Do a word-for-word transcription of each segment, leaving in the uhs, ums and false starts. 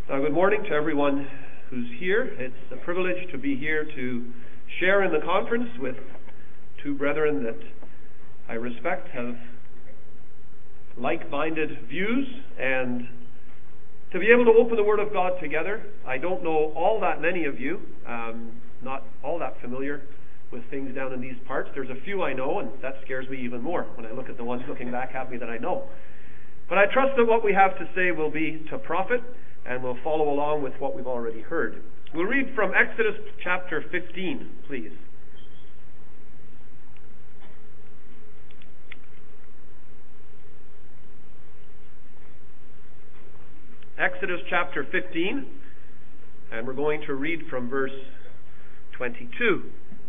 Uh, good morning to everyone who's here. It's a privilege to be here to share in the conference with two brethren that I respect, have like-minded views, and to be able to open the Word of God together. I don't know all that many of you, um, not all that familiar with things down in these parts. There's a few I know, and that scares me even more when I look at the ones looking back at me that I know. But I trust that what we have to say will be to profit, and we'll follow along with what we've already heard. We'll read from Exodus chapter fifteen, please. Exodus chapter fifteen, and we're going to read from verse twenty-two.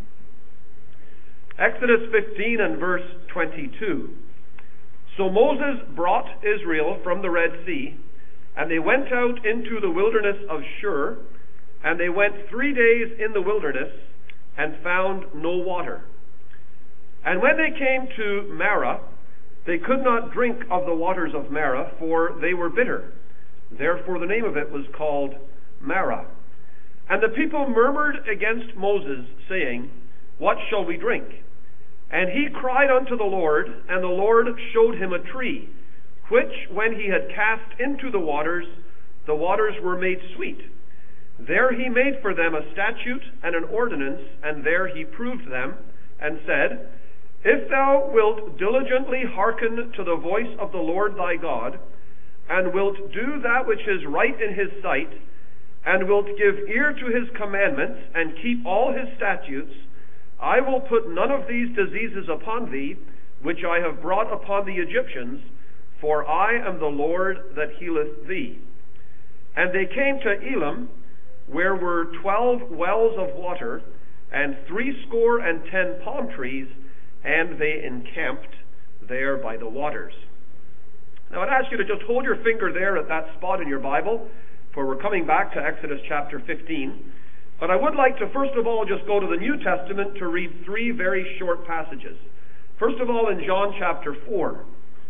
Exodus fifteen and verse twenty-two. So Moses brought Israel from the Red Sea, and they went out into the wilderness of Shur, and they went three days in the wilderness, and found no water. And when they came to Marah, they could not drink of the waters of Marah, for they were bitter. Therefore the name of it was called Marah. And the people murmured against Moses, saying, What shall we drink? And he cried unto the Lord, and the Lord showed him a tree, which, when he had cast into the waters, the waters were made sweet. There he made for them a statute and an ordinance, and there he proved them, and said, If thou wilt diligently hearken to the voice of the Lord thy God, and wilt do that which is right in his sight, and wilt give ear to his commandments, and keep all his statutes, I will put none of these diseases upon thee, which I have brought upon the Egyptians, for I am the Lord that healeth thee. And they came to Elim, where were twelve wells of water, and threescore and ten palm trees, and they encamped there by the waters. Now I'd ask you to just hold your finger there at that spot in your Bible, for we're coming back to Exodus chapter fifteen. But I would like to first of all just go to the New Testament to read three very short passages. First of all, in John chapter four.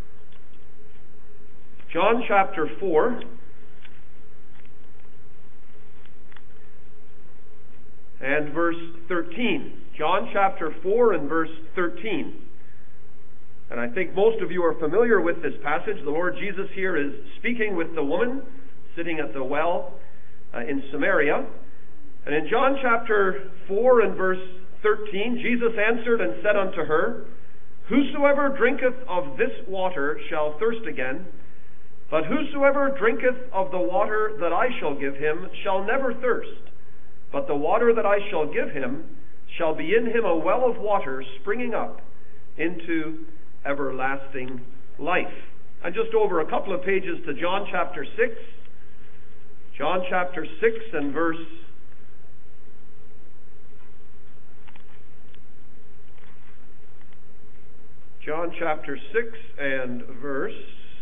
John chapter four, and verse thirteen. John chapter four and verse thirteen. And I think most of you are familiar with this passage. The Lord Jesus here is speaking with the woman sitting at the well uh, in Samaria. And in John chapter four and verse thirteen, Jesus answered and said unto her, Whosoever drinketh of this water shall thirst again, but whosoever drinketh of the water that I shall give him shall never thirst. But the water that I shall give him shall be in him a well of water springing up into everlasting life. And just over a couple of pages to John chapter six. John chapter six and verse John chapter six and verse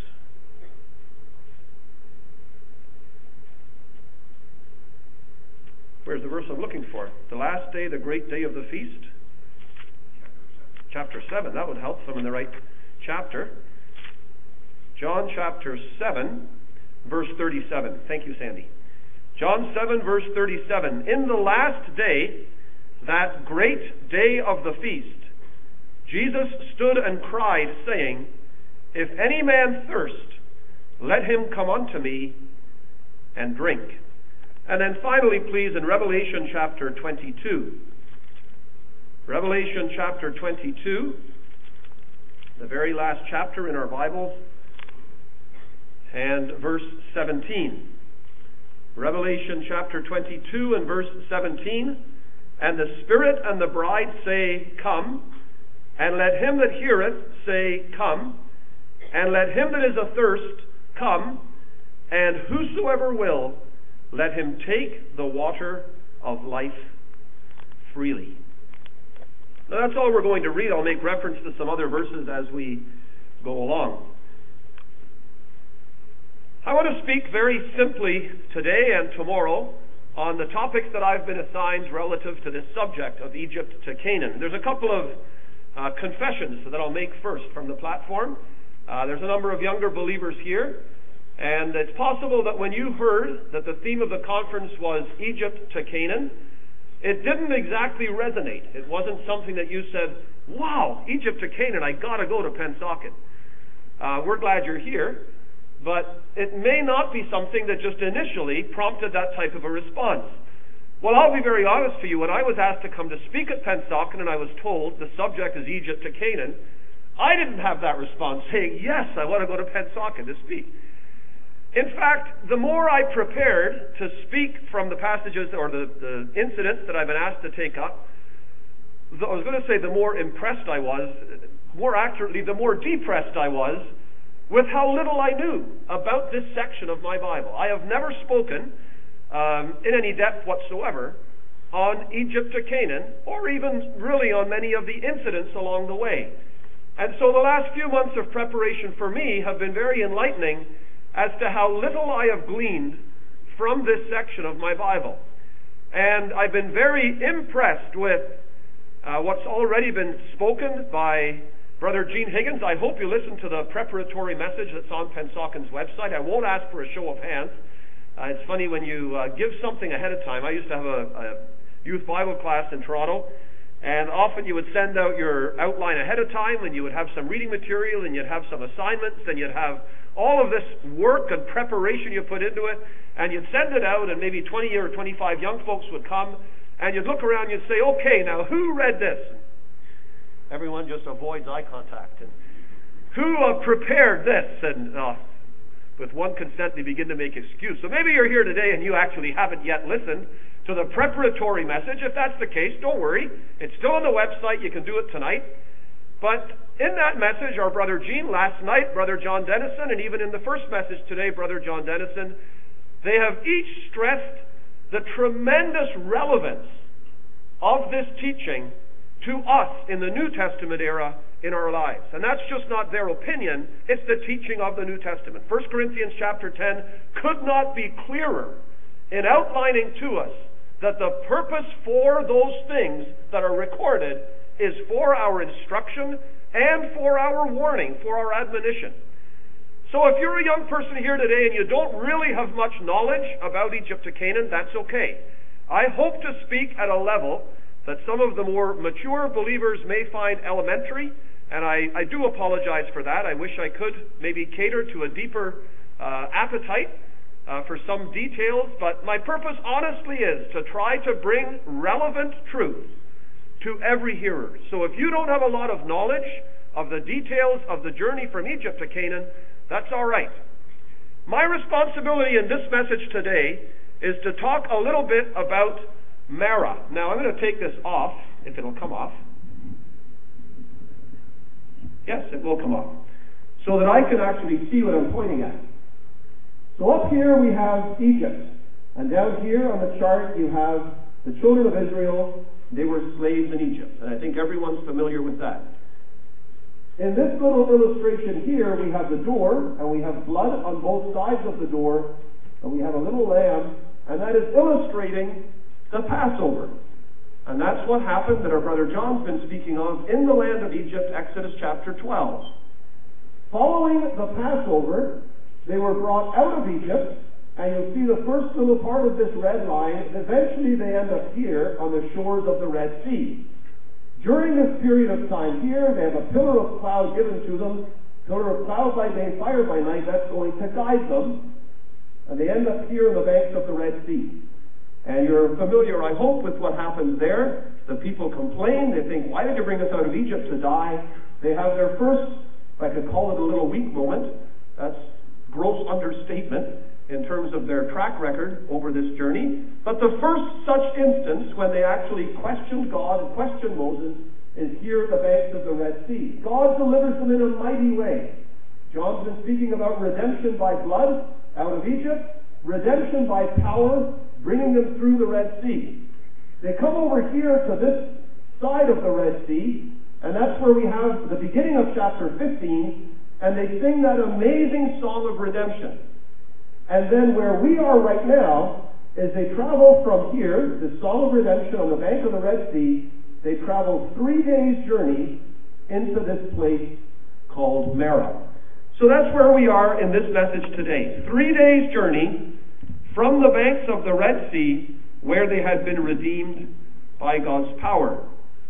Where's the verse I'm looking for? The last day, the great day of the feast. Chapter seven. That would help. So I'm in the right chapter. John chapter seven, verse thirty-seven. Thank you, Sandy. John seven, verse thirty-seven. In the last day, that great day of the feast, Jesus stood and cried, saying, If any man thirst, let him come unto me and drink. And then finally, please, in Revelation chapter twenty-two. Revelation chapter twenty-two, the very last chapter in our Bibles, and verse seventeen. Revelation chapter twenty-two and verse seventeen. And the Spirit and the bride say, Come, and let him that heareth say, Come, and let him that is athirst come, and whosoever will, let him take the water of life freely. Now that's all we're going to read. I'll make reference to some other verses as we go along. I want to speak very simply today and tomorrow on the topics that I've been assigned relative to this subject of Egypt to Canaan. There's a couple of uh, confessions that I'll make first from the platform. Uh, there's a number of younger believers here, And it's possible that when you heard that the theme of the conference was Egypt to Canaan, it didn't exactly resonate. It wasn't something that you said, wow, Egypt to Canaan, I got to go to Pennsauken. Uh, we're glad you're here, but it may not be something that just initially prompted that type of a response. Well, I'll be very honest to you. When I was asked to come to speak at Pennsauken and I was told the subject is Egypt to Canaan, I didn't have that response saying, yes, I want to go to Pennsauken to speak. In fact, the more I prepared to speak from the passages or the, the incidents that I've been asked to take up, the, I was going to say the more impressed I was, more accurately, the more depressed I was with how little I knew about this section of my Bible. I have never spoken um, in any depth whatsoever on Egypt to Canaan, or even really on many of the incidents along the way. And so the last few months of preparation for me have been very enlightening as to how little I have gleaned from this section of my Bible. And I've been very impressed with uh, what's already been spoken by Brother Gene Higgins. I hope you listen to the preparatory message that's on Pensauken's website. I won't ask for a show of hands. Uh, it's funny when you uh, give something ahead of time. I used to have a, a youth Bible class in Toronto, and often you would send out your outline ahead of time, and you would have some reading material, and you'd have some assignments, and you'd have all of this work and preparation you put into it, and you'd send it out, and maybe twenty or twenty-five young folks would come, and you'd look around and you'd say, okay, now who read this? Everyone just avoids eye contact. And who uh, prepared this? And uh, with one consent, they begin to make excuse. So maybe you're here today and you actually haven't yet listened to the preparatory message. If that's the case, don't worry. It's still on the website. You can do it tonight. But in that message, our Brother Gene, last night, Brother John Dennison, and even in the first message today, Brother John Dennison, they have each stressed the tremendous relevance of this teaching to us in the New Testament era in our lives. And that's just not their opinion, it's the teaching of the New Testament. First Corinthians chapter ten could not be clearer in outlining to us that the purpose for those things that are recorded is for our instruction and for our warning, for our admonition. So if you're a young person here today and you don't really have much knowledge about Egypt to Canaan, that's okay. I hope to speak at a level that some of the more mature believers may find elementary, and I, I do apologize for that. I wish I could maybe cater to a deeper uh, appetite uh, for some details, but my purpose honestly is to try to bring relevant truth to every hearer. So if you don't have a lot of knowledge of the details of the journey from Egypt to Canaan, that's all right. My responsibility in this message today is to talk a little bit about Marah. Now, I'm going to take this off, if it'll come off. Yes, it will come off. So that I can actually see what I'm pointing at. So up here we have Egypt. And down here on the chart you have the children of Israel. They were slaves in Egypt. And I think everyone's familiar with that. In this little illustration here, we have the door, and we have blood on both sides of the door, and we have a little lamb, and that is illustrating the Passover. And that's what happened that our Brother John's been speaking of in the land of Egypt, Exodus chapter twelve. Following the Passover, they were brought out of Egypt, and you'll see the first little part of this red line. Eventually they end up here on the shores of the Red Sea. During this period of time here, they have a pillar of cloud given to them, pillar of cloud by day, fire by night, that's going to guide them. And they end up here on the banks of the Red Sea. And you're familiar, I hope, with what happens there. The people complain. They think, why did you bring us out of Egypt to die? They have their first, if I could call it a little weak moment. That's gross understatement in terms of their track record over this journey. But the first such instance when they actually questioned God and questioned Moses is here at the banks of the Red Sea. God delivers them in a mighty way. John's been speaking about redemption by blood out of Egypt, redemption by power, bringing them through the Red Sea. They come over here to this side of the Red Sea, and that's where we have the beginning of chapter fifteen, and they sing that amazing song of redemption. And then where we are right now is they travel from here, the Song of Redemption on the bank of the Red Sea. They travel three days' journey into this place called Marah. So that's where we are in this message today. Three days' journey from the banks of the Red Sea, where they had been redeemed by God's power.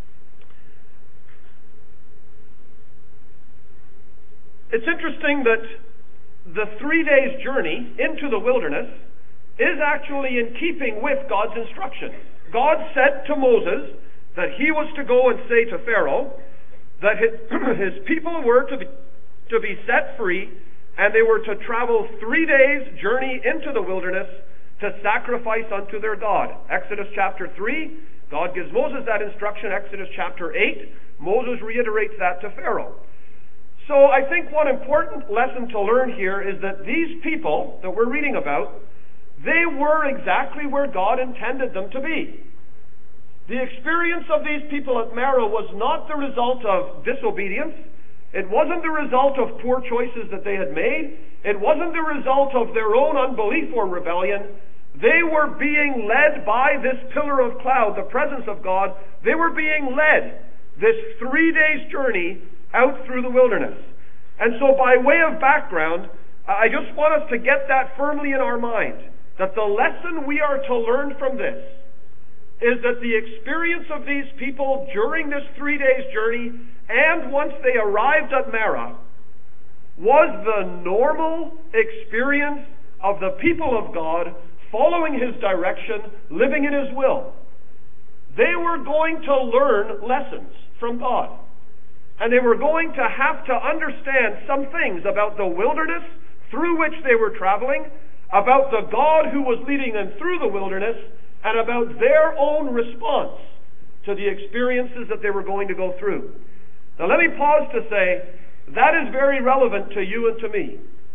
It's interesting that the three days' journey into the wilderness is actually in keeping with God's instruction. God said to Moses that he was to go and say to Pharaoh that his, his people were to be, to be set free, and they were to travel three days' journey into the wilderness to sacrifice unto their God. Exodus chapter three, God gives Moses that instruction. Exodus chapter eight, Moses reiterates that to Pharaoh. So I think one important lesson to learn here is that these people that we're reading about, they were exactly where God intended them to be. The experience of these people at Marah was not the result of disobedience. It wasn't the result of poor choices that they had made. It wasn't the result of their own unbelief or rebellion. They were being led by this pillar of cloud, the presence of God. They were being led this three days journey out through the wilderness. And so by way of background, I just want us to get that firmly in our mind, that the lesson we are to learn from this is that the experience of these people during this three days journey and once they arrived at Marah was the normal experience of the people of God following His direction, living in His will. They were going to learn lessons from God. And they were going to have to understand some things about the wilderness through which they were traveling, about the God who was leading them through the wilderness, and about their own response to the experiences that they were going to go through. Now let me pause to say, that is very relevant to you and to me.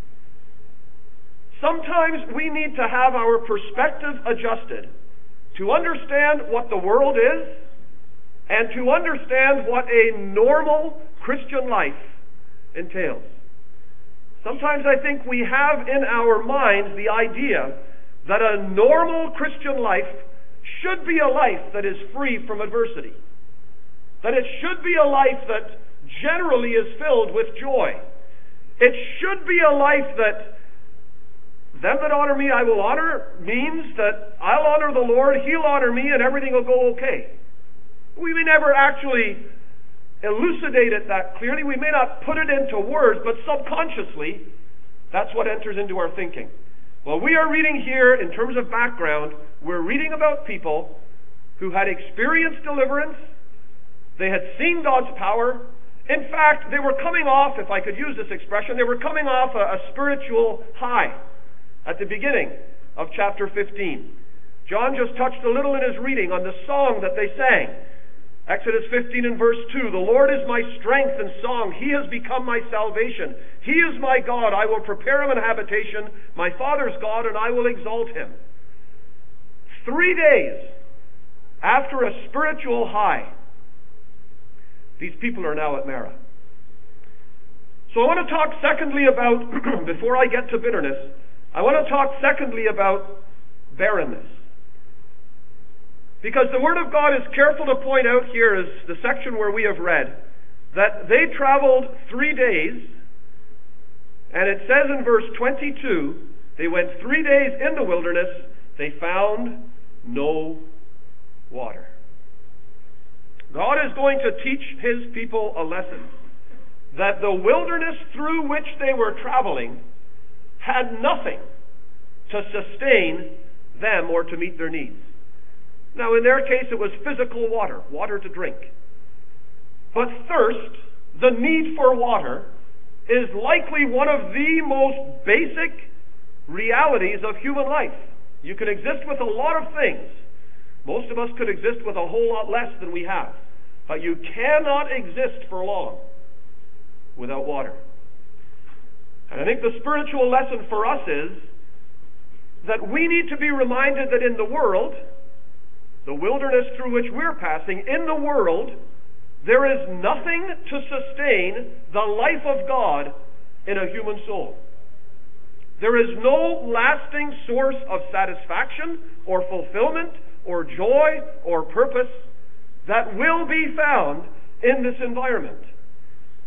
Sometimes we need to have our perspective adjusted to understand what the world is, and to understand what a normal Christian life entails. Sometimes I think we have in our minds the idea that a normal Christian life should be a life that is free from adversity. That it should be a life that generally is filled with joy. It should be a life that them that honor me I will honor means that I'll honor the Lord, He'll honor me, and everything will go okay. We may never actually elucidate it that clearly. We may not put it into words, but subconsciously, that's what enters into our thinking. Well, we are reading here, in terms of background, we're reading about people who had experienced deliverance. They had seen God's power. In fact, they were coming off, if I could use this expression, they were coming off a, a spiritual high at the beginning of chapter fifteen. John just touched a little in his reading on the song that they sang. Exodus fifteen and verse two, the Lord is my strength and song. He has become my salvation. He is my God. I will prepare him an habitation, my father's God, and I will exalt him. Three days after a spiritual high, these people are now at Marah. So I want to talk secondly about, before I get to bitterness, I want to talk secondly about barrenness. Because the Word of God is careful to point out here, is the section where we have read, that they traveled three days, and it says in verse twenty-two, they went three days in the wilderness, they found no water. God is going to teach His people a lesson, that the wilderness through which they were traveling had nothing to sustain them or to meet their needs. Now, in their case, it was physical water, water to drink. But thirst, the need for water, is likely one of the most basic realities of human life. You can exist with a lot of things. Most of us could exist with a whole lot less than we have. But you cannot exist for long without water. And I think the spiritual lesson for us is that we need to be reminded that in the world, the wilderness through which we're passing, in the world, there is nothing to sustain the life of God in a human soul. There is no lasting source of satisfaction or fulfillment or joy or purpose that will be found in this environment.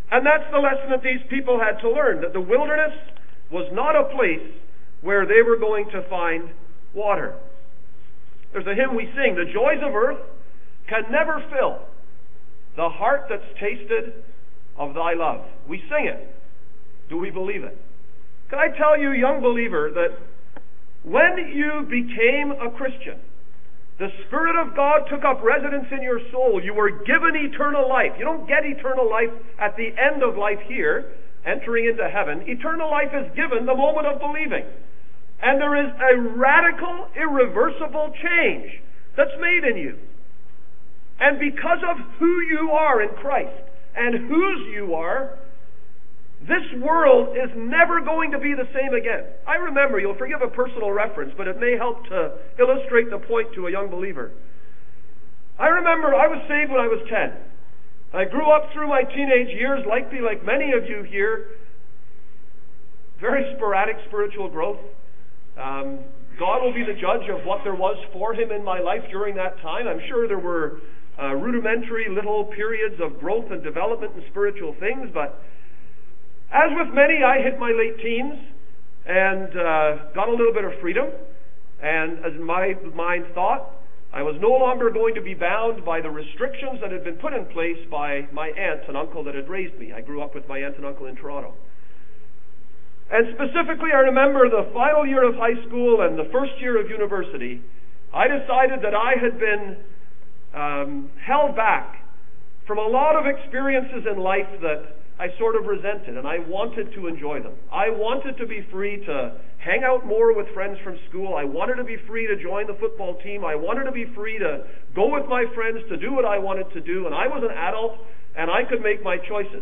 And that's the lesson that these people had to learn, that the wilderness was not a place where they were going to find water. There's a hymn we sing, the joys of earth can never fill the heart that's tasted of thy love. We sing it. Do we believe it? Can I tell you, young believer, that when you became a Christian, the Spirit of God took up residence in your soul. You were given eternal life. You don't get eternal life at the end of life here, entering into heaven. Eternal life is given the moment of believing. And there is a radical, irreversible change that's made in you. And because of who you are in Christ and whose you are, this world is never going to be the same again. I remember, you'll forgive a personal reference, but it may help to illustrate the point to a young believer. I remember I was saved when I was ten. I grew up through my teenage years, likely like many of you here, very sporadic spiritual growth. Um, God will be the judge of what there was for Him in my life during that time. I'm sure there were uh, rudimentary little periods of growth and development in spiritual things, but as with many, I hit my late teens and uh, got a little bit of freedom. And as my mind thought, I was no longer going to be bound by the restrictions that had been put in place by my aunt and uncle that had raised me. I grew up with my aunt and uncle in Toronto. And specifically, I remember the final year of high school and the first year of university, I decided that I had been um, held back from a lot of experiences in life that I sort of resented, and I wanted to enjoy them. I wanted to be free to hang out more with friends from school. I wanted to be free to join the football team. I wanted to be free to go with my friends to do what I wanted to do, and I was an adult, and I could make my choices.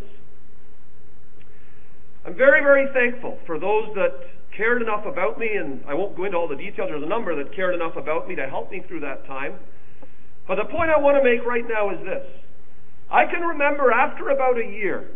I'm very, very thankful for those that cared enough about me, and I won't go into all the details. There's a number that cared enough about me to help me through that time. But the point I want to make right now is this. I can remember after about a year,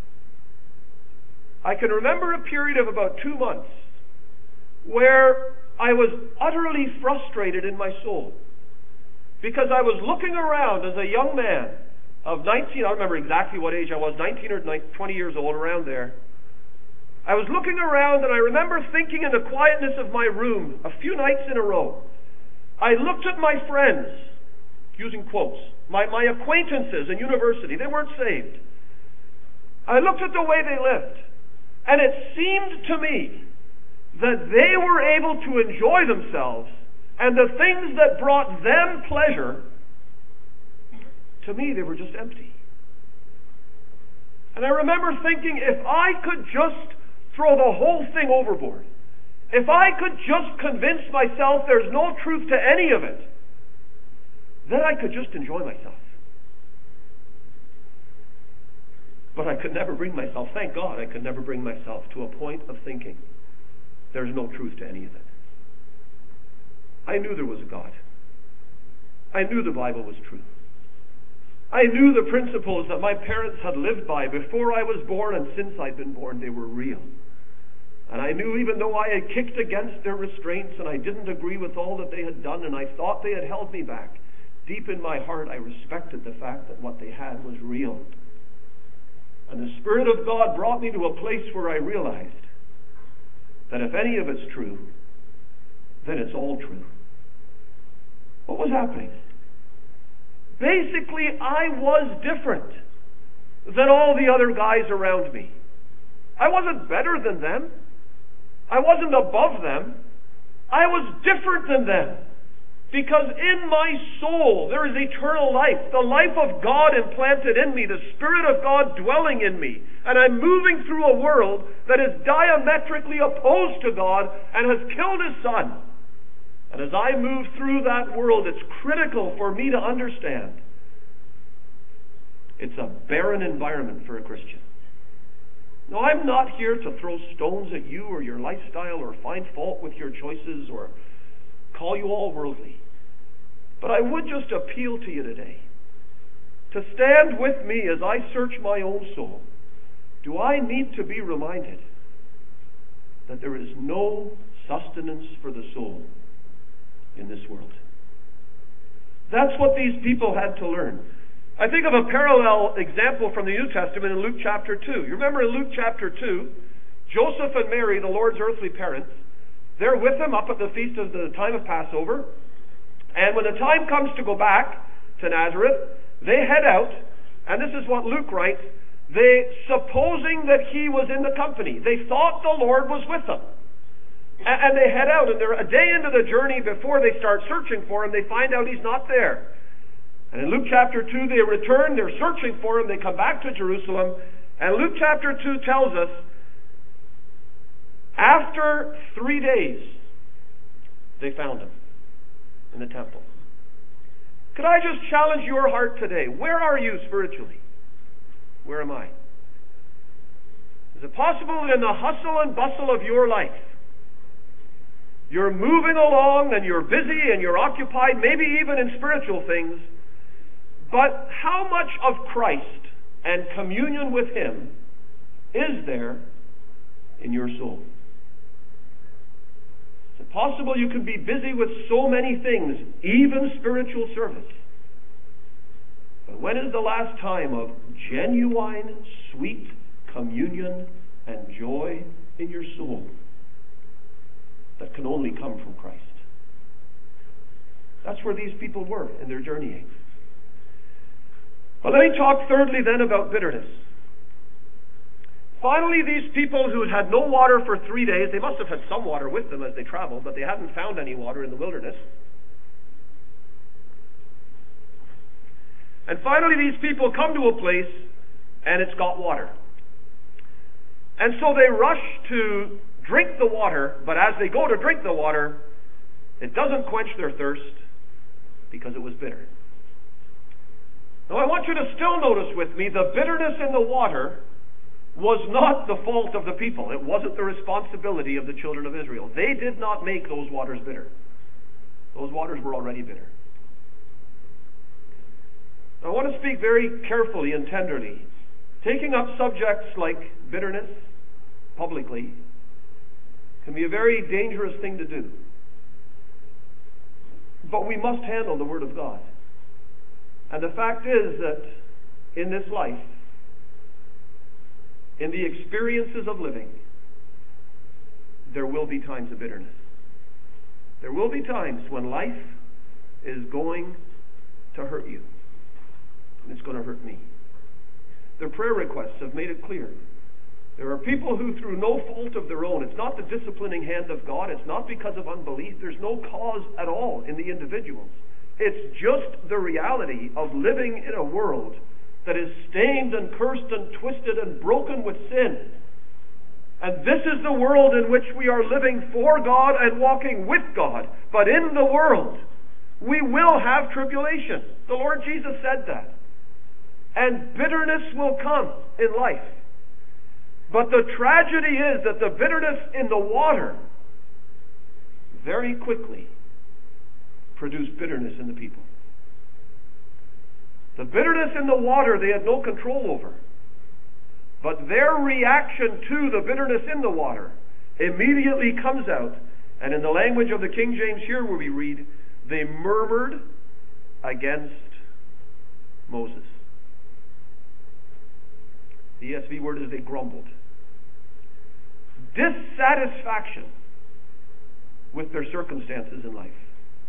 I can remember a period of about two months where I was utterly frustrated in my soul because I was looking around as a young man of nineteen, I don't remember exactly what age I was, nineteen or twenty years old, around there. I was looking around and I remember thinking in the quietness of my room a few nights in a row. I looked at my friends, using quotes, my, my acquaintances in university. They weren't saved. I looked at the way they lived. And it seemed to me that they were able to enjoy themselves and the things that brought them pleasure, to me, they were just empty. And I remember thinking, if I could just throw the whole thing overboard, if I could just convince myself there's no truth to any of it, then I could just enjoy myself. But I could never bring myself, thank God, I could never bring myself to a point of thinking there's no truth to any of it. I knew there was a God. I knew the Bible was true. I knew the principles that my parents had lived by before I was born, and since I'd been born, they were real. And I knew, even though I had kicked against their restraints and I didn't agree with all that they had done and I thought they had held me back, deep in my heart I respected the fact that what they had was real. And the Spirit of God brought me to a place where I realized that if any of it's true, then it's all true. What was happening? Basically, I was different than all the other guys around me. I wasn't better than them. I wasn't above them. I was different than them. Because in my soul there is eternal life, the life of God implanted in me, the Spirit of God dwelling in me. And I'm moving through a world that is diametrically opposed to God and has killed His Son. And as I move through that world, it's critical for me to understand it's a barren environment for a Christian. No, I'm not here to throw stones at you or your lifestyle or find fault with your choices or call you all worldly. But I would just appeal to you today to stand with me as I search my own soul. Do I need to be reminded that there is no sustenance for the soul in this world? That's what these people had to learn. I think of a parallel example from the New Testament in Luke chapter two. You remember in Luke chapter two, Joseph and Mary, the Lord's earthly parents, they're with him up at the feast of the time of Passover. And when the time comes to go back to Nazareth, they head out, and this is what Luke writes, they, supposing that he was in the company, they thought the Lord was with them. And, and they head out, and they're a day into the journey before they start searching for him, they find out he's not there. And in Luke chapter two, they return, they're searching for him, they come back to Jerusalem, and Luke chapter two tells us, after three days, they found him in the temple. Could I just challenge your heart today? Where are you spiritually? Where am I? Is it possible that in the hustle and bustle of your life, you're moving along and you're busy and you're occupied, maybe even in spiritual things, but how much of Christ and communion with Him is there in your soul? Is it possible you can be busy with so many things, even spiritual service? But when is the last time of genuine, sweet communion and joy in your soul that can only come from Christ? That's where these people were in their journeying. But let me talk thirdly then about bitterness. Finally, these people who had no water for three days, they must have had some water with them as they traveled, but they hadn't found any water in the wilderness. And finally, these people come to a place, and it's got water. And so they rush to drink the water, but as they go to drink the water, it doesn't quench their thirst because it was bitter. Now, I want you to still notice with me, the bitterness in the water was not the fault of the people. It wasn't the responsibility of the children of Israel. They did not make those waters bitter. Those waters were already bitter. I want to speak very carefully and tenderly. Taking up subjects like bitterness publicly can be a very dangerous thing to do. But we must handle the Word of God. And the fact is that in this life, in the experiences of living, there will be times of bitterness. There will be times when life is going to hurt you. And it's going to hurt me. Their prayer requests have made it clear. There are people who, through no fault of their own, it's not the disciplining hand of God, it's not because of unbelief, there's no cause at all in the individuals. It's just the reality of living in a world that is stained and cursed and twisted and broken with sin. And this is the world in which we are living for God and walking with God. But in the world, we will have tribulation. The Lord Jesus said that. And bitterness will come in life. But the tragedy is that the bitterness in the water very quickly produced bitterness in the people. The bitterness in the water they had no control over. But their reaction to the bitterness in the water immediately comes out. And in the language of the King James here where we read, they murmured against Moses. The E S V word is they grumbled. Dissatisfaction with their circumstances in life.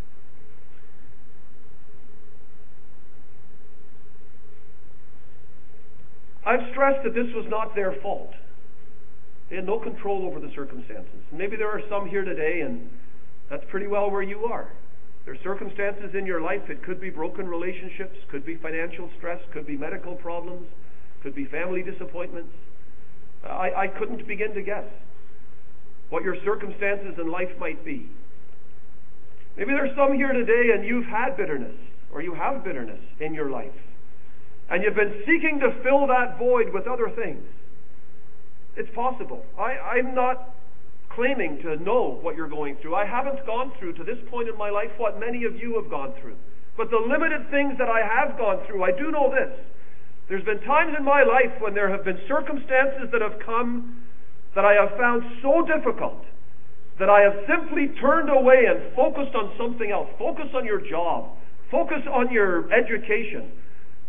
I've stressed that this was not their fault. They had no control over the circumstances. Maybe there are some here today, and that's pretty well where you are. There are circumstances in your life. It could be broken relationships, could be financial stress, could be medical problems, could be family disappointments. I, I couldn't begin to guess what your circumstances in life might be. Maybe there's some here today and you've had bitterness, or you have bitterness in your life. And you've been seeking to fill that void with other things. It's possible. I, I'm not claiming to know what you're going through. I haven't gone through to this point in my life what many of you have gone through. But the limited things that I have gone through, I do know this. There's been times in my life when there have been circumstances that have come that I have found so difficult that I have simply turned away and focused on something else. Focus on your job. Focus on your education.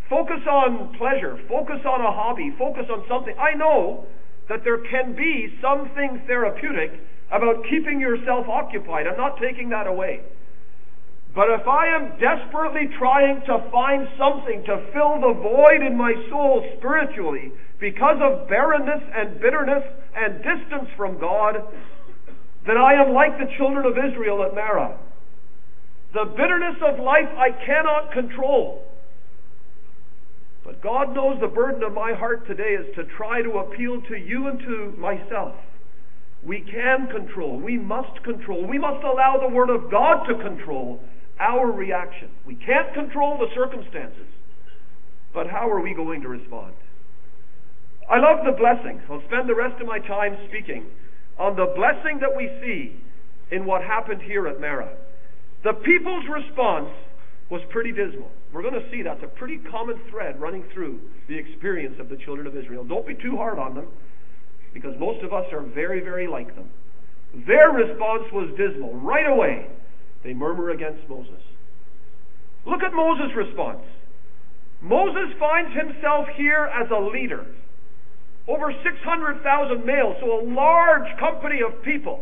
Focus on pleasure. Focus on a hobby. Focus on something. I know that there can be something therapeutic about keeping yourself occupied. I'm not taking that away. But if I am desperately trying to find something to fill the void in my soul spiritually because of barrenness and bitterness and distance from God, then I am like the children of Israel at Marah. The bitterness of life I cannot control. But God knows the burden of my heart today is to try to appeal to you and to myself. We can control. We must control. We must allow the Word of God to control our reaction. We can't control the circumstances. But how are we going to respond? I love the blessing. I'll spend the rest of my time speaking on the blessing that we see in what happened here at Marah. The people's response was pretty dismal. We're going to see that's a pretty common thread running through the experience of the children of Israel. Don't be too hard on them, because most of us are very, very like them. Their response was dismal. Right away, they murmur against Moses. Look at Moses' response. Moses finds himself here as a leader. Over six hundred thousand males, so a large company of people.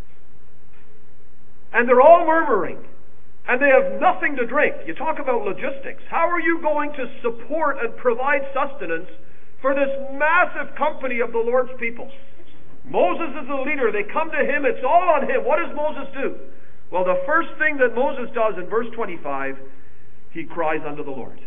And they're all murmuring. And they have nothing to drink. You talk about logistics. How are you going to support and provide sustenance for this massive company of the Lord's people? Moses is the leader. They come to him. It's all on him. What does Moses do? Well, the first thing that Moses does in verse twenty-five, he cries unto the Lord.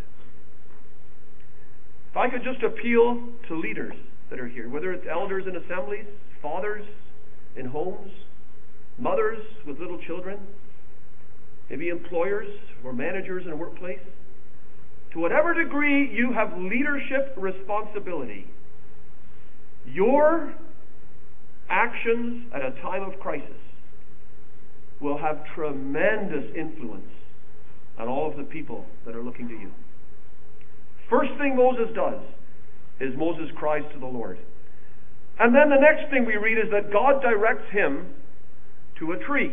If I could just appeal to leaders that are here, whether it's elders in assemblies, fathers in homes, mothers with little children, maybe employers or managers in a workplace, to whatever degree you have leadership responsibility, your actions at a time of crisis will have tremendous influence on all of the people that are looking to you. First thing Moses does is Moses cries to the Lord. And then the next thing we read is that God directs him to a tree.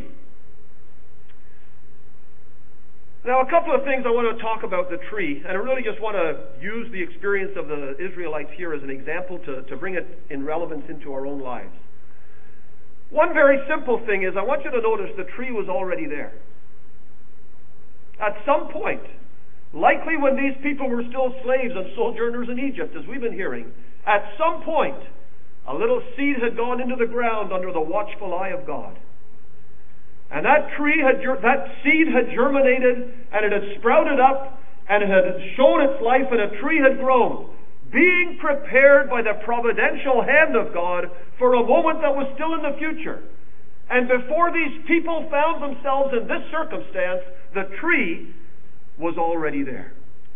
Now, a couple of things I want to talk about the tree, and I really just want to use the experience of the Israelites here as an example to, to bring it in relevance into our own lives. One very simple thing is I want you to notice the tree was already there. At some point, likely when these people were still slaves and sojourners in Egypt, as we've been hearing, at some point, a little seed had gone into the ground under the watchful eye of God. And that tree had, that seed had germinated, and it had sprouted up, and it had shown its life, and a tree had grown, being prepared by the providential hand of God for a moment that was still in the future. And before these people found themselves in this circumstance, the tree was already there.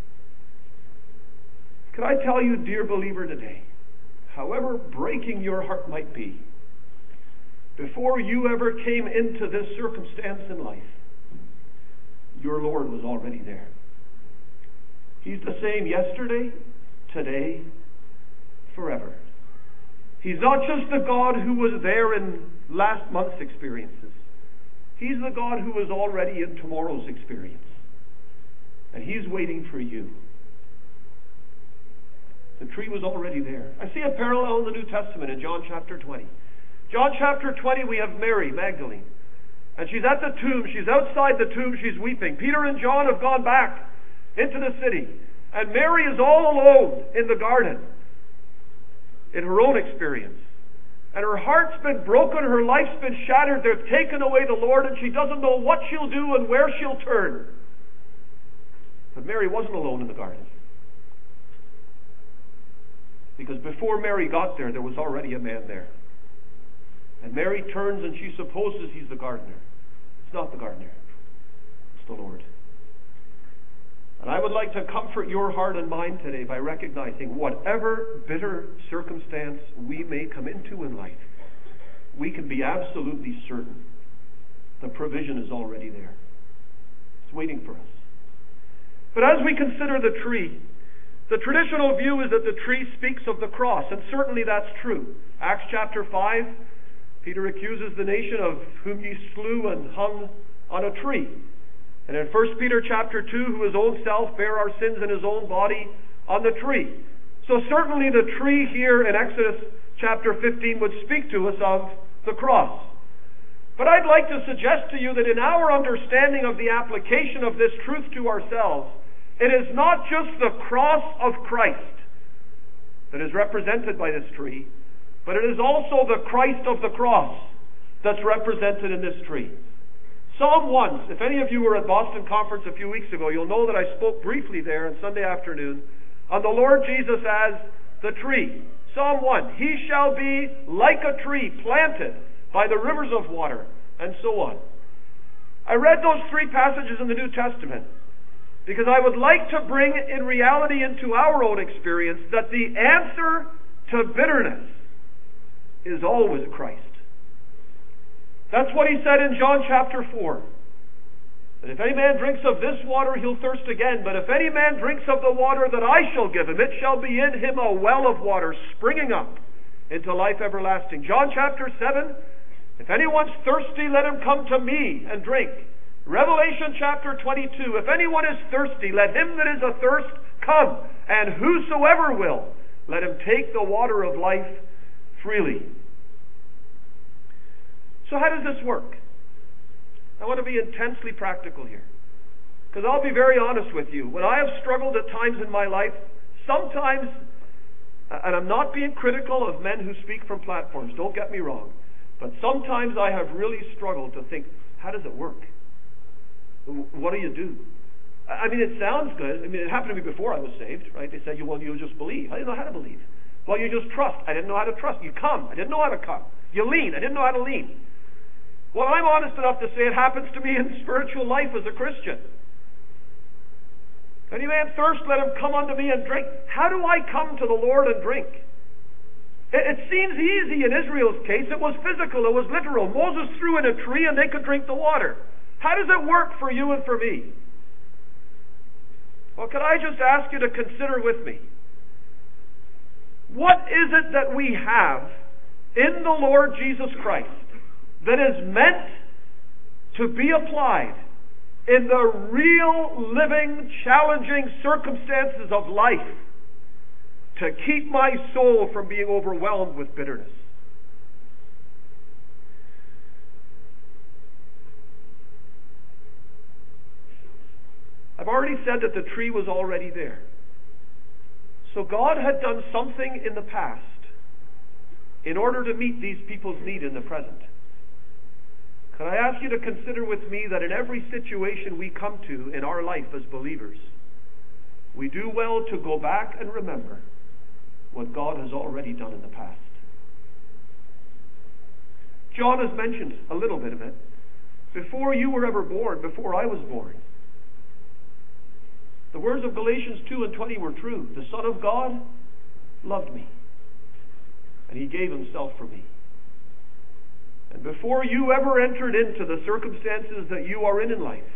Can I tell you, dear believer, today, however breaking your heart might be, before you ever came into this circumstance in life, your Lord was already there. He's the same yesterday, today, forever. He's not just the God who was there in last month's experiences. He's the God who is already in tomorrow's experience. And He's waiting for you. The tree was already there. I see a parallel in the New Testament in John chapter twenty. John chapter twenty, we have Mary Magdalene. And she's at the tomb. She's outside the tomb. She's weeping. Peter and John have gone back into the city. And Mary is all alone in the garden in her own experience. And her heart's been broken. Her life's been shattered. They've taken away the Lord, and she doesn't know what she'll do and where she'll turn. But Mary wasn't alone in the garden. Because before Mary got there, there was already a man there. And Mary turns and she supposes he's the gardener. It's not the gardener. It's the Lord. And I would like to comfort your heart and mind today by recognizing whatever bitter circumstance we may come into in life, we can be absolutely certain the provision is already there. It's waiting for us. But as we consider the tree, the traditional view is that the tree speaks of the cross, and certainly that's true. Acts chapter five, Peter accuses the nation of whom ye slew and hung on a tree. And in First Peter chapter two, who his own self bare our sins in his own body on the tree. So certainly the tree here in Exodus chapter fifteen would speak to us of the cross. But I'd like to suggest to you that in our understanding of the application of this truth to ourselves, it is not just the cross of Christ that is represented by this tree, but it is also the Christ of the cross that's represented in this tree. Psalm one, if any of you were at Boston Conference a few weeks ago, you'll know that I spoke briefly there on Sunday afternoon on the Lord Jesus as the tree. Psalm one, he shall be like a tree planted by the rivers of water, and so on. I read those three passages in the New Testament because I would like to bring in reality into our own experience that the answer to bitterness is always Christ. That's what he said in John chapter four. That if any man drinks of this water, he'll thirst again. But if any man drinks of the water that I shall give him, it shall be in him a well of water springing up into life everlasting. John chapter seven, if anyone's thirsty, let him come to me and drink. Revelation chapter twenty-two, if anyone is thirsty, let him that is athirst come, and whosoever will, let him take the water of life freely. So how does this work? I want to be intensely practical here, because I'll be very honest with you. When I have struggled at times in my life, sometimes, and I'm not being critical of men who speak from platforms, don't get me wrong, but sometimes I have really struggled to think, how does it work? What do you do? I mean, it sounds good. I mean, it happened to me before I was saved, right? They said, well, you'll just believe. I didn't know how to believe. Well, you just trust. I didn't know how to trust. You come. I didn't know how to come. You lean. I didn't know how to lean. Well, I'm honest enough to say it happens to me in spiritual life as a Christian. Any man thirst, let him come unto me and drink. How do I come to the Lord and drink? It, it seems easy in Israel's case. It was physical. It was literal. Moses threw in a tree and they could drink the water. How does it work for you and for me? Well, could I just ask you to consider with me, what is it that we have in the Lord Jesus Christ that is meant to be applied in the real, living, challenging circumstances of life to keep my soul from being overwhelmed with bitterness? I've already said that the tree was already there. So God had done something in the past in order to meet these people's need in the present. Can I ask you to consider with me that in every situation we come to in our life as believers, we do well to go back and remember what God has already done in the past. John has mentioned a little bit of it. Before you were ever born, before I was born, the words of Galatians two and twenty were true. The Son of God loved me, and He gave Himself for me. And before you ever entered into the circumstances that you are in in life,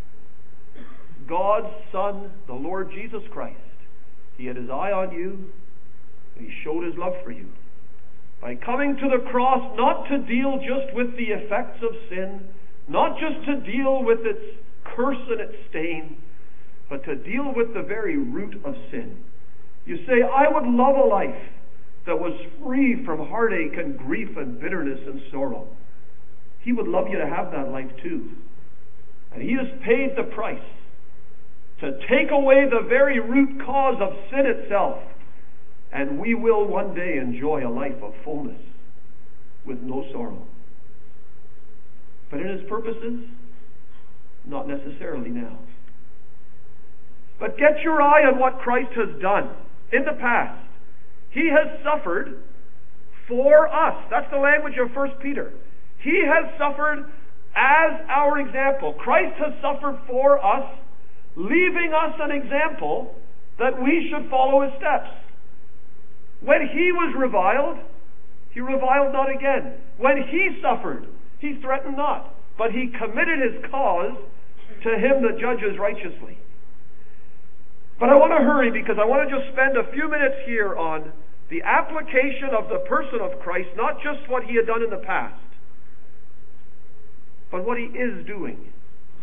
God's Son, the Lord Jesus Christ, He had His eye on you, and He showed His love for you by coming to the cross, not to deal just with the effects of sin, not just to deal with its curse and its stain, but to deal with the very root of sin. You say, I would love a life that was free from heartache and grief and bitterness and sorrow. He would love you to have that life too. And He has paid the price to take away the very root cause of sin itself. And we will one day enjoy a life of fullness with no sorrow. But in His purposes, not necessarily now. But get your eye on what Christ has done in the past. He has suffered for us. That's the language of First Peter. He has suffered as our example. Christ has suffered for us, leaving us an example that we should follow His steps. When He was reviled, He reviled not again. When He suffered, He threatened not, but He committed His cause to Him that judges righteously. But I want to hurry because I want to just spend a few minutes here on the application of the person of Christ, not just what He had done in the past, but what He is doing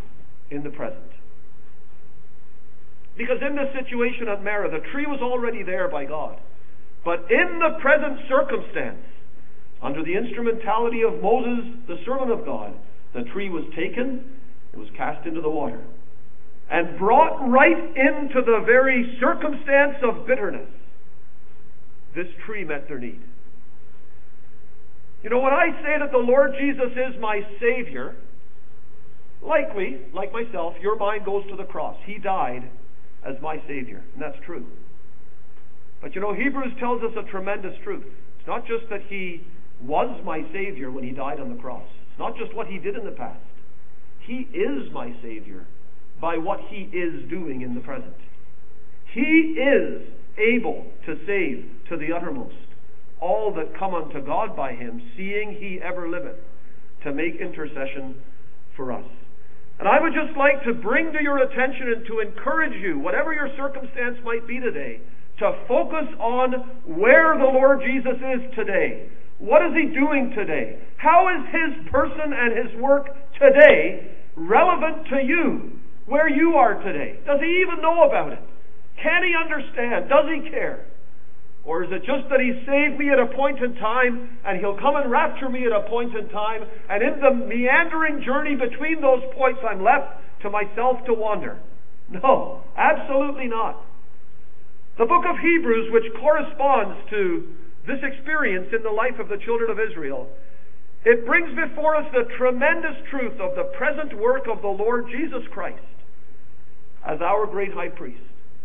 in the present. Because in this situation at Marah, the tree was already there by God. But in the present circumstance, under the instrumentality of Moses, the servant of God, the tree was taken, it was cast into the water, and brought right into the very circumstance of bitterness. This tree met their need. You know, when I say that the Lord Jesus is my Savior, likely, like myself, your mind goes to the cross. He died as my Savior, and that's true. But you know, Hebrews tells us a tremendous truth. It's not just that He was my Savior when He died on the cross. It's not just what He did in the past. He is my Savior by what He is doing in the present. He is able to save to the uttermost all that come unto God by Him, seeing He ever liveth, to make intercession for us. And I would just like to bring to your attention and to encourage you, whatever your circumstance might be today, to focus on where the Lord Jesus is today. What is He doing today? How is His person and His work today relevant to you, where you are today? Does He even know about it? Can He understand? Does He care? Or is it just that He saved me at a point in time, and He'll come and rapture me at a point in time, and in the meandering journey between those points I'm left to myself to wander? No, absolutely not. The book of Hebrews, which corresponds to this experience in the life of the children of Israel, it brings before us the tremendous truth of the present work of the Lord Jesus Christ as our great high priest.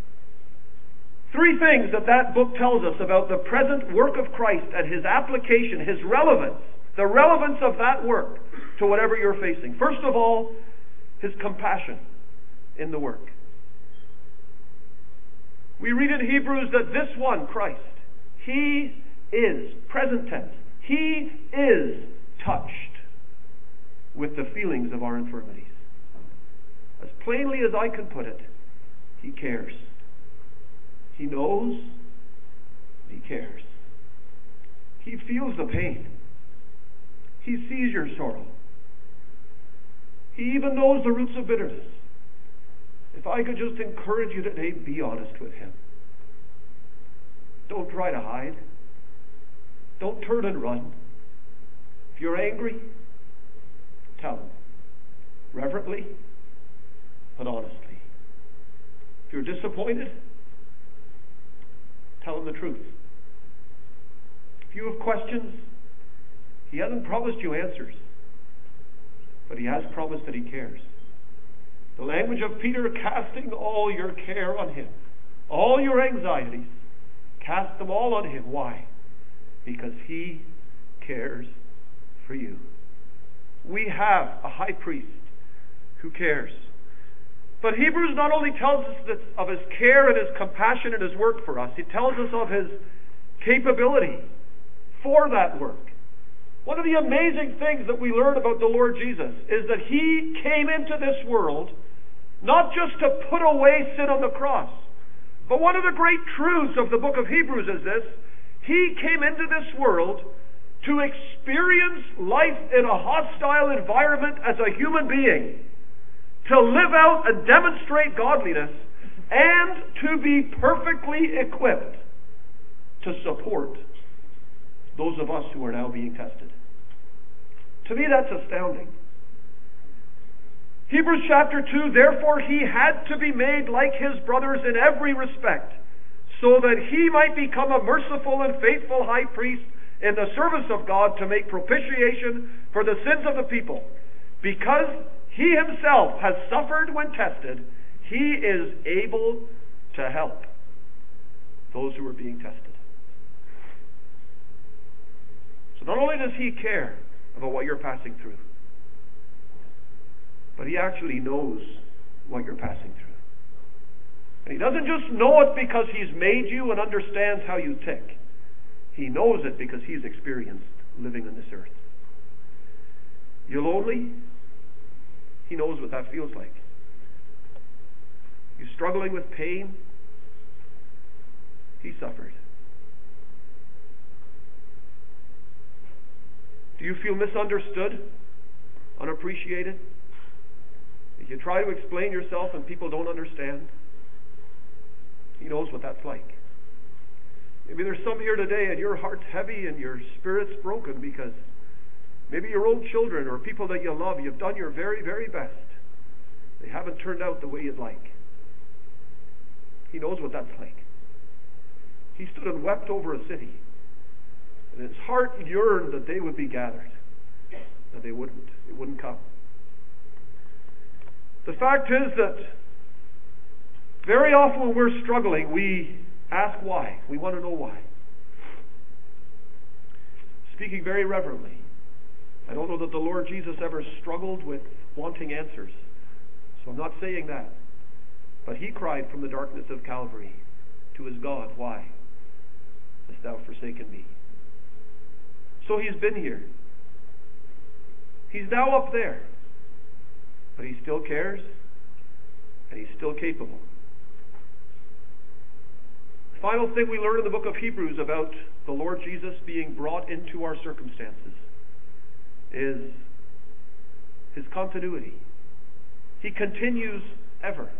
Three things that that book tells us about the present work of Christ and His application, His relevance, the relevance of that work to whatever you're facing. First of all, His compassion in the work. We read in Hebrews that this one, Christ, He is, present tense, He is touched with the feelings of our infirmities. As plainly as I can put it, He cares. He knows, He cares. He feels the pain. He sees your sorrow. He even knows the roots of bitterness. If I could just encourage you today, be honest with Him. Don't try to hide. Don't turn and run. If you're angry, tell Him. Reverently, but honestly. If you're disappointed, tell Him the truth. If you have questions, He hasn't promised you answers, but He has promised that He cares. The language of Peter, casting all your care on Him, all your anxieties, cast them all on Him. Why? Because He cares for you. We have a high priest who cares. But Hebrews not only tells us that of His care and His compassion and His work for us, it tells us of His capability for that work. One of the amazing things that we learn about the Lord Jesus is that He came into this world not just to put away sin on the cross, but one of the great truths of the book of Hebrews is this: He came into this world to experience life in a hostile environment as a human being, to live out and demonstrate godliness, and to be perfectly equipped to support those of us who are now being tested. To me, that's astounding. Hebrews chapter two, therefore He had to be made like His brothers in every respect, so that He might become a merciful and faithful high priest in the service of God to make propitiation for the sins of the people. Because He Himself has suffered when tested, He is able to help those who are being tested. So not only does He care about what you're passing through, but He actually knows what you're passing through. And He doesn't just know it because He's made you and understands how you tick. He knows it because He's experienced living on this earth. You lonely? He knows what that feels like. You struggling with pain? He suffered. Do you feel misunderstood? Unappreciated? If you try to explain yourself and people don't understand, He knows what that's like. Maybe there's some here today and your heart's heavy and your spirit's broken because maybe your own children or people that you love, you've done your very, very best. They haven't turned out the way you'd like. He knows what that's like. He stood and wept over a city. And his heart yearned that they would be gathered. But they wouldn't. They wouldn't come. The fact is that very often when we're struggling, we ask why. We want to know why. Speaking very reverently, I don't know that the Lord Jesus ever struggled with wanting answers. So I'm not saying that. But He cried from the darkness of Calvary to His God, why hast thou forsaken me? So He's been here. He's now up there. But He still cares, and He's still capable. The final thing we learn in the book of Hebrews about the Lord Jesus being brought into our circumstances is His continuity. He continues ever.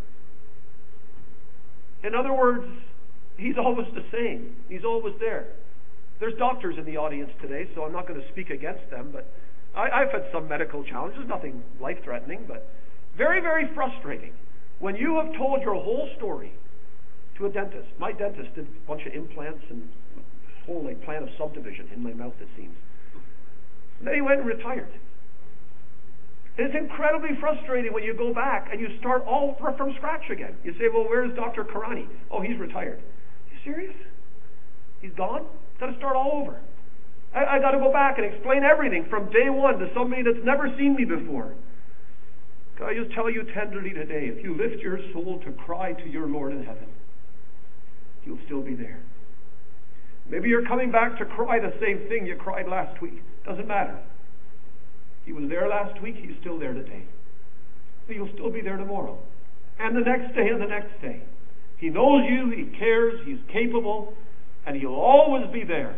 In other words, He's always the same. He's always there. There's doctors in the audience today, so I'm not going to speak against them, but I, I've had some medical challenges, nothing life-threatening, but very, very frustrating. When you have told your whole story to a dentist. My dentist did a bunch of implants and a whole like, plan of subdivision in my mouth, it seems. And then he went and retired. It's incredibly frustrating when you go back and you start all from scratch again. You say, well, where's Doctor Karani? Oh, he's retired. Are you serious? He's gone? Got to start all over. I, I got to go back and explain everything from day one to somebody that's never seen me before. Can I just tell you tenderly today, if you lift your soul to cry to your Lord in heaven, He'll still be there. Maybe you're coming back to cry the same thing you cried last week. Doesn't matter. He was there last week, He's still there today. He'll still be there tomorrow. And the next day and the next day. He knows you, He cares, He's capable, and He'll always be there.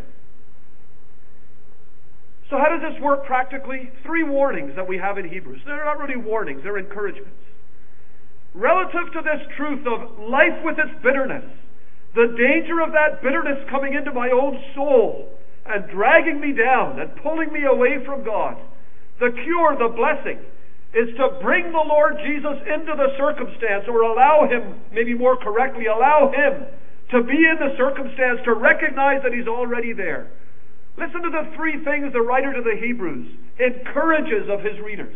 So how does this work practically? Three warnings that we have in Hebrews. They're not really warnings, they're encouragements. Relative to this truth of life with its bitterness, the danger of that bitterness coming into my own soul and dragging me down and pulling me away from God. The cure, the blessing, is to bring the Lord Jesus into the circumstance, or allow Him, maybe more correctly, allow Him to be in the circumstance, to recognize that He's already there. Listen to the three things the writer to the Hebrews encourages of his readers.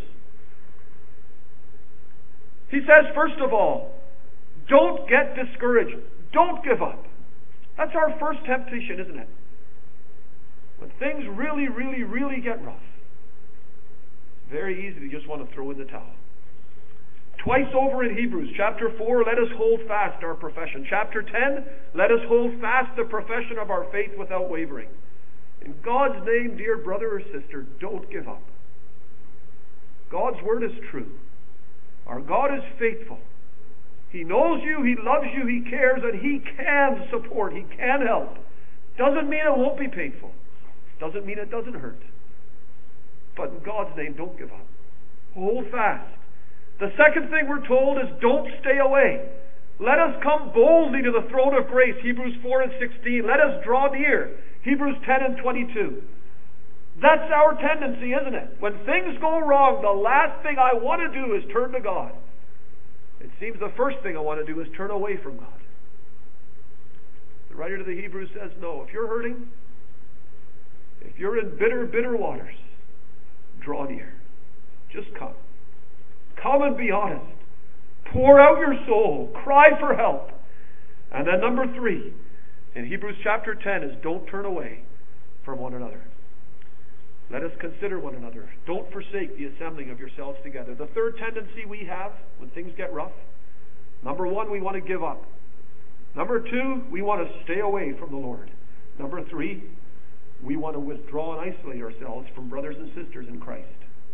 He says, first of all, don't get discouraged. Don't give up. That's our first temptation, isn't it? When things really, really, really get rough, very easy to just want to throw in the towel. Twice over in Hebrews, chapter four, let us hold fast our profession. Chapter ten, let us hold fast the profession of our faith without wavering. In God's name, dear brother or sister, don't give up. God's word is true. Our God is faithful. He knows you, He loves you, He cares, and He can support, He can help. Doesn't mean it won't be painful. Doesn't mean it doesn't hurt. But in God's name, don't give up. Hold fast. The second thing we're told is don't stay away. Let us come boldly to the throne of grace, Hebrews four and sixteen. Let us draw near, Hebrews ten and twenty-two. That's our tendency, isn't it? When things go wrong, the last thing I want to do is turn to God. It seems the first thing I want to do is turn away from God. The writer to the Hebrews says, no, if you're hurting, if you're in bitter, bitter waters, draw near. Just come. Come and be honest. Pour out your soul. Cry for help. And then number three, in Hebrews chapter ten, is don't turn away from one another. Let us consider one another. Don't forsake the assembling of yourselves together. The third tendency we have when things get rough, number one, we want to give up. Number two, we want to stay away from the Lord. Number three, we want to withdraw and isolate ourselves from brothers and sisters in Christ.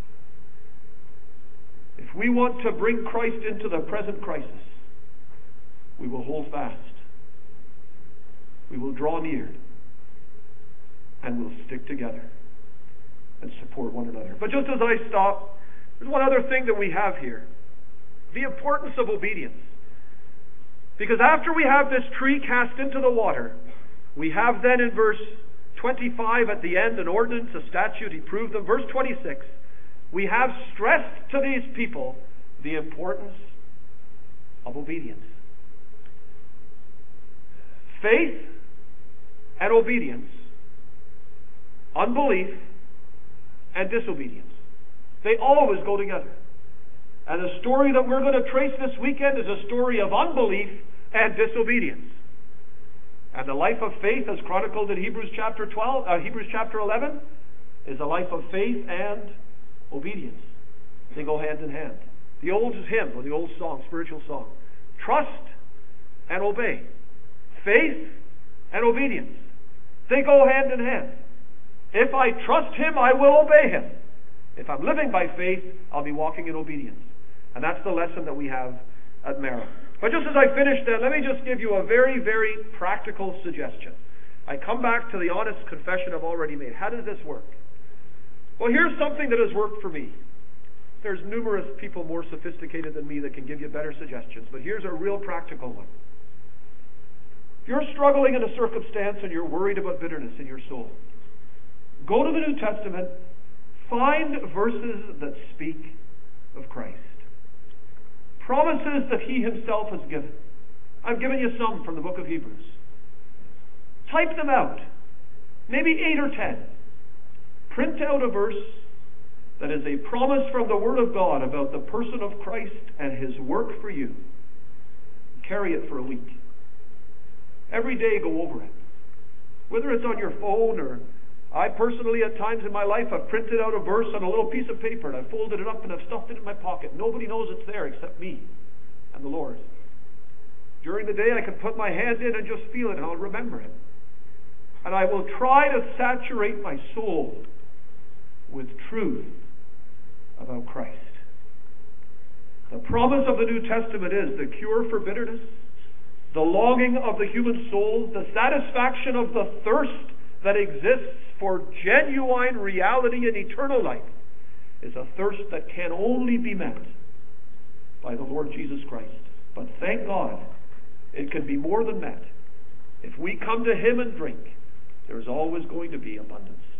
If we want to bring Christ into the present crisis, we will hold fast. We will draw near. And we'll stick together and support one another. But just as I stop, there's one other thing that we have here. the importance of obedience. Because after we have this tree cast into the water, we have then in verse twenty-five at the end an ordinance, a statute, he proved them. Verse twenty-six, we have stressed to these people the importance of obedience. Faith and obedience, unbelief and disobedience, they always go together. And the story that we're going to trace this weekend is a story of unbelief and disobedience. And the life of faith, as chronicled in Hebrews chapter twelve, uh, Hebrews chapter eleven, is a life of faith and obedience. They go hand in hand. The old hymn, or the old song, spiritual song, trust and obey. Faith and obedience. They go hand in hand. If I trust Him, I will obey Him. If I'm living by faith, I'll be walking in obedience. And that's the lesson that we have at Merrill. But just as I finish then, let me just give you a very, very practical suggestion. I come back to the honest confession I've already made. How does this work? Well, here's something that has worked for me. There's numerous people more sophisticated than me that can give you better suggestions, but here's a real practical one. If you're struggling in a circumstance and you're worried about bitterness in your soul, go to the New Testament, find verses that speak of Christ. Promises that He Himself has given. I've given you some from the book of Hebrews. Type them out. Maybe eight or ten. Print out a verse that is a promise from the Word of God about the person of Christ and His work for you. Carry it for a week. Every day go over it. Whether it's on your phone or I personally at times in my life have printed out a verse on a little piece of paper and I've folded it up and I've stuffed it in my pocket. Nobody knows it's there except me and the Lord. During the day I can put my hand in and just feel it and I'll remember it. And I will try to saturate my soul with truth about Christ. The promise of the New Testament is the cure for bitterness, the longing of the human soul, the satisfaction of the thirst that exists for genuine reality and eternal life is a thirst that can only be met by the Lord Jesus Christ. But thank God, it can be more than met. If we come to Him and drink, there is always going to be abundance.